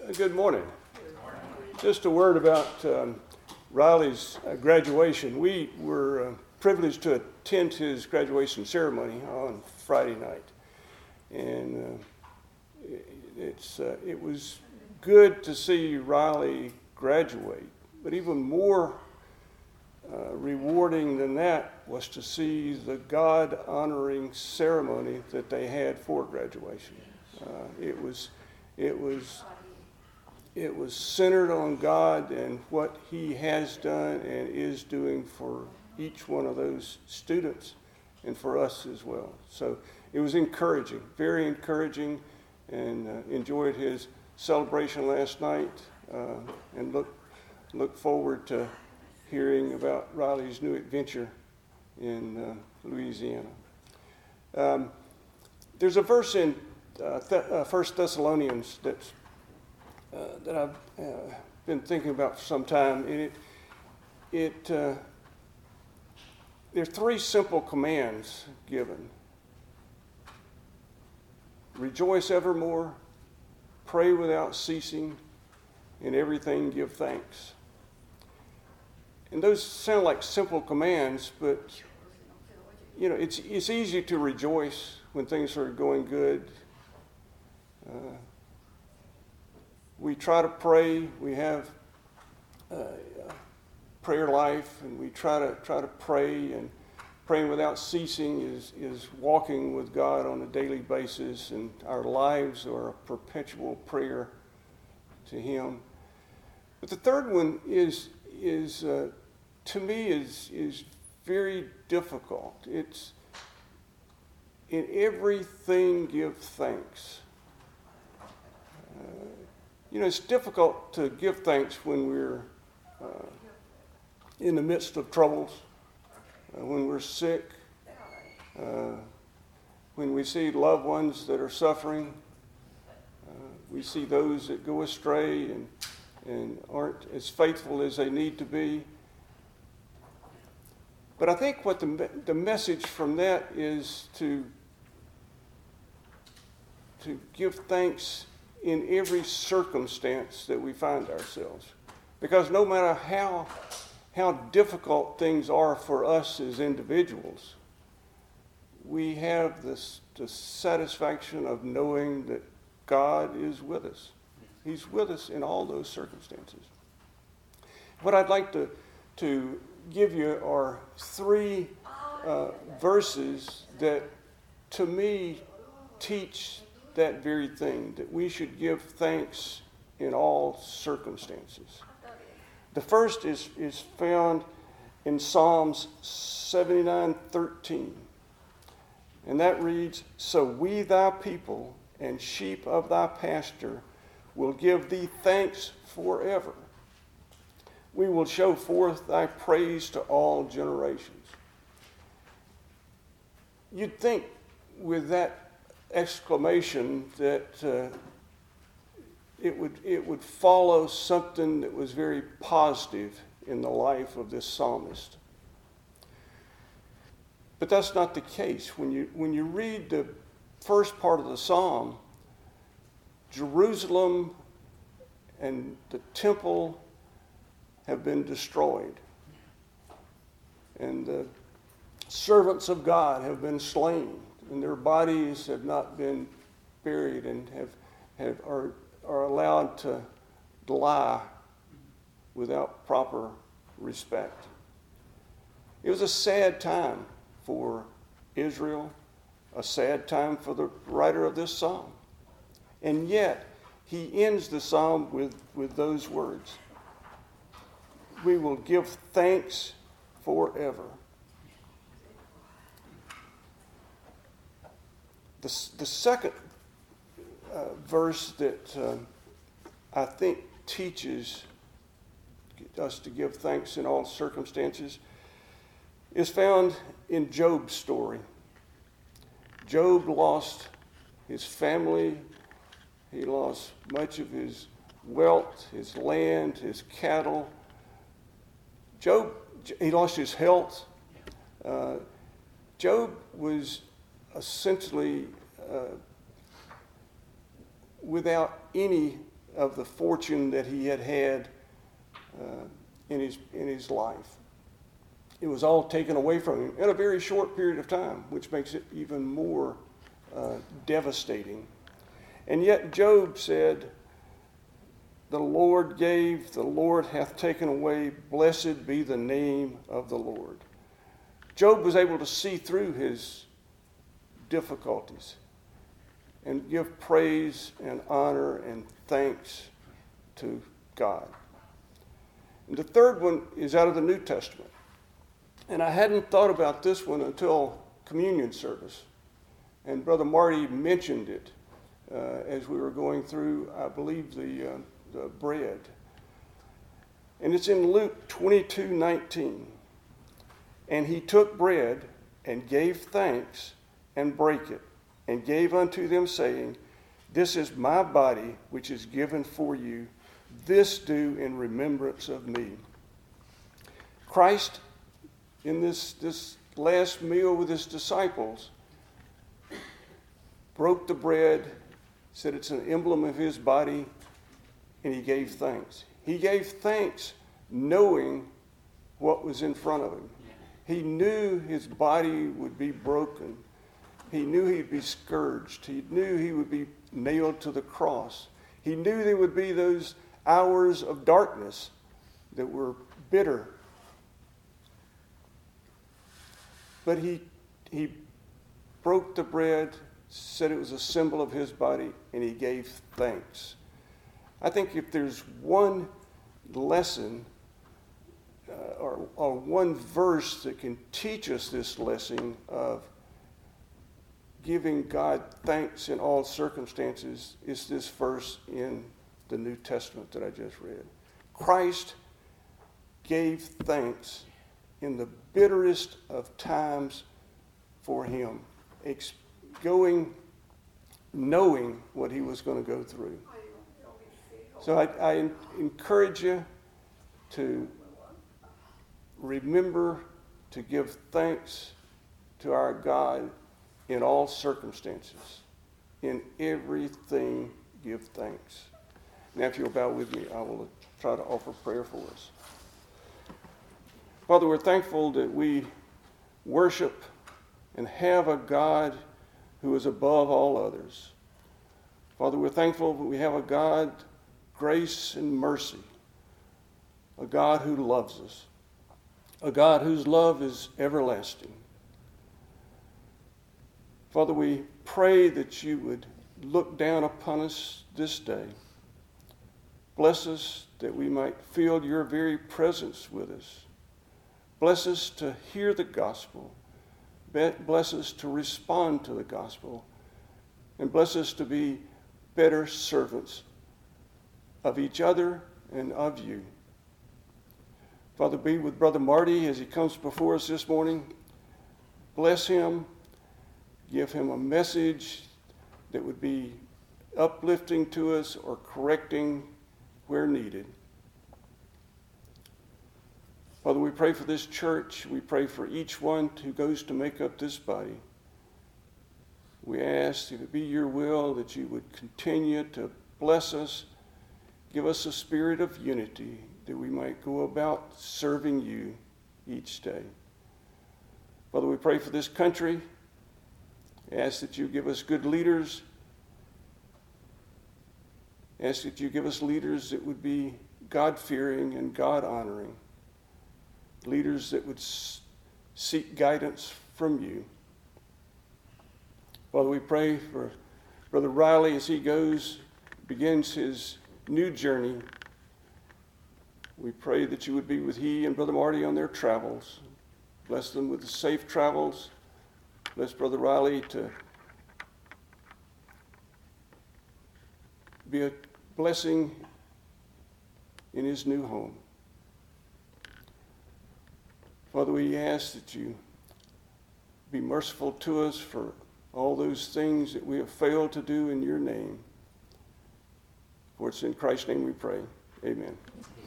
Good morning. Just a word about Riley's graduation. We were privileged to attend his graduation ceremony on Friday night. And it was good to see Riley graduate. But even more rewarding than that was to see the God-honoring ceremony that they had for graduation. It was centered on God and what He has done and is doing for each one of those students and for us as well. So it was encouraging, very encouraging, and enjoyed his celebration last night and look forward to hearing about Riley's new adventure in Louisiana. There's a verse in 1 Thessalonians that I've been thinking about for some time, and there are three simple commands given. Rejoice evermore, pray without ceasing, in everything give thanks. And those sound like simple commands, but it's easy to rejoice when things are going good. We try to pray. We have prayer life, and we try to pray. And praying without ceasing is walking with God on a daily basis, and our lives are a perpetual prayer to Him. But the third one is to me is very difficult. It's in everything give thanks. It's difficult to give thanks when we're in the midst of troubles, when we're sick, when we see loved ones that are suffering. We see those that go astray and aren't as faithful as they need to be. But I think what the message from that is to give thanks in every circumstance that we find ourselves. Because no matter how difficult things are for us as individuals, we have the satisfaction of knowing that God is with us. He's with us in all those circumstances. What I'd like to give you are three verses that, to me, teach that very thing, that we should give thanks in all circumstances. The first is found in Psalms 79:13. And that reads, "So we thy people and sheep of thy pasture will give thee thanks forever. We will show forth thy praise to all generations." You'd think with that exclamation that it would follow something that was very positive in the life of this psalmist. But that's not the case. When you read the first part of the psalm, Jerusalem and the temple have been destroyed, and the servants of God have been slain, and their bodies have not been buried and are allowed to lie without proper respect. It was a sad time for Israel, a sad time for the writer of this psalm. And yet, he ends the psalm with those words. We will give thanks forever. The second verse that I think teaches us to give thanks in all circumstances is found in Job's story. Job lost his family. He lost much of his wealth, his land, his cattle. He lost his health. Job was essentially without any of the fortune that he had had in his life. It was all taken away from him in a very short period of time, which makes it even more devastating. And yet Job said, "The Lord gave, the Lord hath taken away. Blessed be the name of the Lord." Job was able to see through his difficulties and give praise and honor and thanks to God. And the third one is out of the New Testament. And I hadn't thought about this one until communion service. And Brother Marty mentioned it as we were going through, I believe, the bread. And it's in Luke 22:19. "And he took bread and gave thanks and brake it and gave unto them, saying, This is my body which is given for you. This do in remembrance of me." Christ, in this last meal with his disciples, broke the bread, said it's an emblem of his body, and he gave thanks. He gave thanks knowing what was in front of him. He knew his body would be broken. He knew he'd be scourged. He knew he would be nailed to the cross. He knew there would be those hours of darkness that were bitter. But he broke the bread, said it was a symbol of his body, and he gave thanks. I think if there's one lesson or one verse that can teach us this lesson of giving God thanks in all circumstances, is this verse in the New Testament that I just read. Christ gave thanks in the bitterest of times for him, knowing what he was going to go through. So I encourage you to remember to give thanks to our God in all circumstances. In everything, give thanks. Now, if you'll bow with me, I will try to offer prayer for us. Father, we're thankful that we worship and have a God who is above all others. Father, we're thankful that we have a God, grace and mercy, a God who loves us, a God whose love is everlasting. Father, we pray that you would look down upon us this day. Bless us that we might feel your very presence with us. Bless us to hear the gospel. Bless us to respond to the gospel. And bless us to be better servants of each other and of you. Father, be with Brother Marty as he comes before us this morning. Bless him. Give him a message that would be uplifting to us or correcting where needed. Father, we pray for this church. We pray for each one who goes to make up this body. We ask if it be your will that you would continue to bless us, give us a spirit of unity, that we might go about serving you each day. Father, we pray for this country. Ask that you give us good leaders. Ask that you give us leaders that would be God-fearing and God-honoring. Leaders that would seek guidance from you. Father, we pray for Brother Riley as he begins his new journey. We pray that you would be with he and Brother Marty on their travels. Bless them with the safe travels. Bless Brother Riley to be a blessing in his new home. Father, we ask that you be merciful to us for all those things that we have failed to do in your name. For it's in Christ's name we pray. Amen.